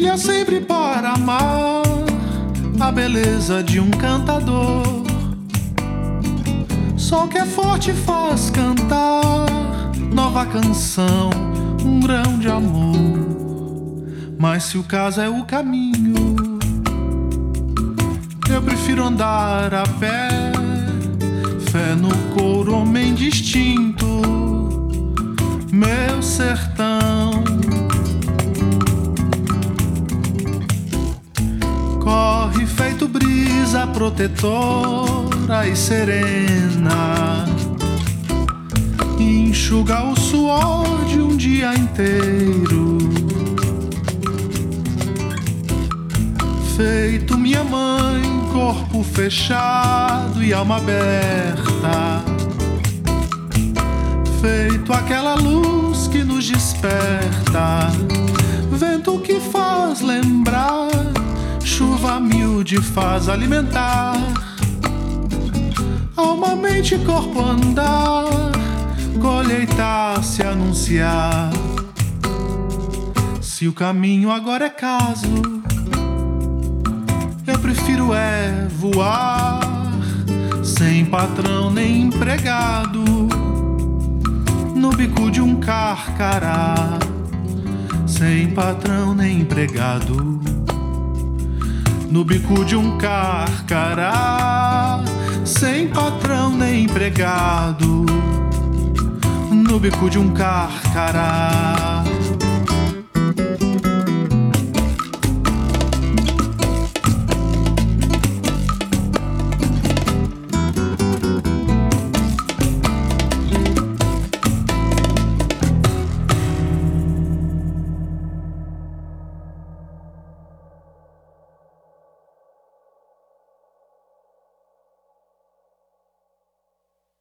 trilha sempre para amar a beleza de um cantador. Sol que é forte faz cantar nova canção, um grão de amor. Mas se o caso é o caminho, eu prefiro andar a pé. Fé no couro, homem distinto, meu sertão. Corre feito brisa protetora e serena, enxuga o suor de um dia inteiro. Feito minha mãe, corpo fechado e alma aberta. Feito aquela luz que nos desperta, vento que faz lembrar, chuva miúde faz alimentar. Alma, mente e corpo andar, colheita se anunciar. Se o caminho agora é caso, eu prefiro é voar, sem patrão nem empregado, no bico de um carcará. Sem patrão nem empregado, no bico de um carcará. Sem patrão nem empregado, no bico de um carcará.